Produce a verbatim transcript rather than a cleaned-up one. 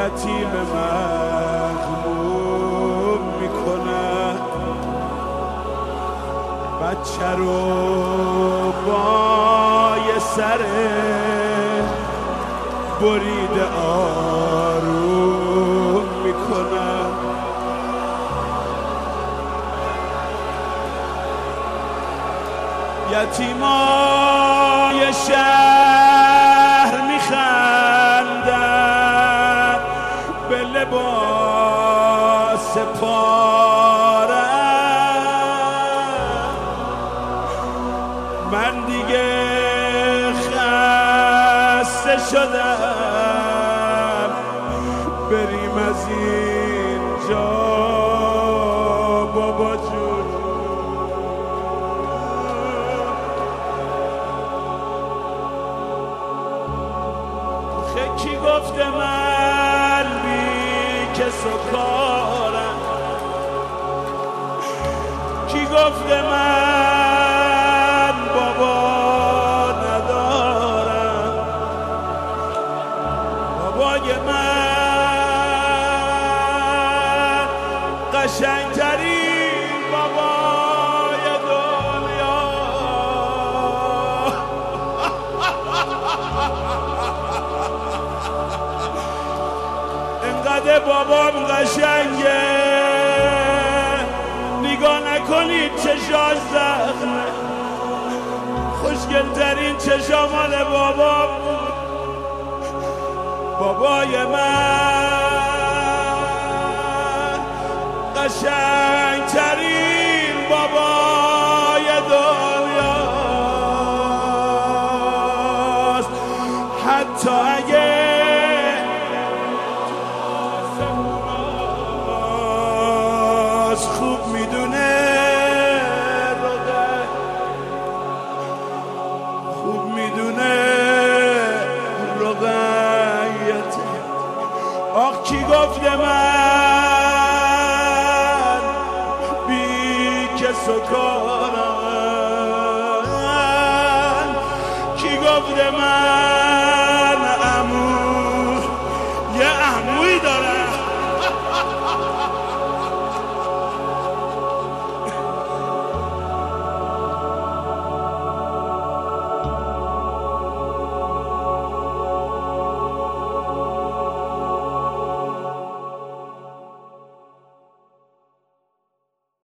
یتیم مغموم میکنن، بچه رو با یه سر بریده آروم میکنن. یتیمای شهر میخندن به لباس پاره، من دیگه خسته شدم بریم از اینجا بابا جون. کی گفته من بی کس و کارم؟ کی گفته من بابا ندارم؟ بابای من قشنگترین بابای دنیا. انقدر بابام قشنگه نگاه نکنید چشاش زخمه، خوشگلترین چشا مال بابام بود. بابای من قشنگترین بابای دنیاست. حتی اگه خوب میدونه روغن، خوب میدونه روغنیت. آخ کی گفته من بی کس و کارم؟ کی گفته من